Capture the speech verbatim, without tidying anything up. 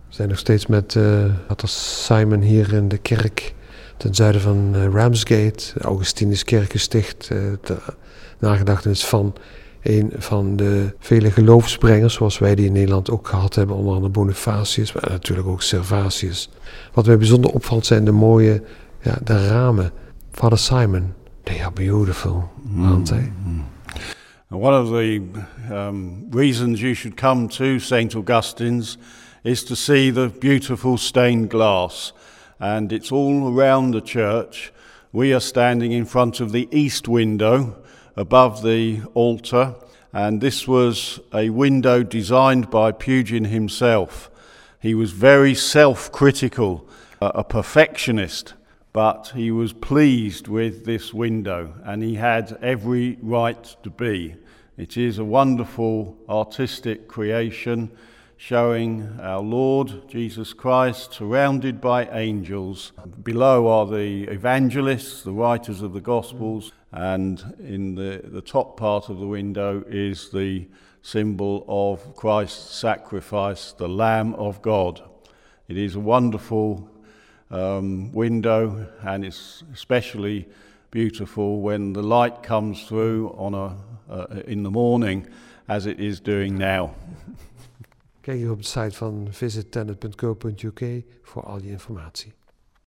We zijn nog steeds met uh, Pater Simon hier in de kerk ten zuiden van uh, Ramsgate. De Augustinuskerk gesticht. Uh, de nagedachtenis van een van de vele geloofsbrengers, zoals wij die in Nederland ook gehad hebben, onder andere Bonifacius, maar natuurlijk ook Servatius. Wat mij bijzonder opvalt zijn de mooie ja, de ramen. Father Simon, they are beautiful, aren't they? Mm. One of the um, reasons you should come to Saint Augustine's is to see the beautiful stained glass. And it's all around the church. We are standing in front of the east window above the altar. And this was a window designed by Pugin himself. He was very self-critical, a perfectionist. But he was pleased with this window, and he had every right to be. It is a wonderful artistic creation showing our Lord Jesus Christ surrounded by angels. Below are the evangelists, the writers of the Gospels, and in the, the top part of the window is the symbol of Christ's sacrifice, the Lamb of God. It is a wonderful Um, window, and it's especially beautiful when the light comes through on a, uh, in the morning, as it is doing now. Kijk hier op de site van visit tenet punt co punt uk voor al die informatie.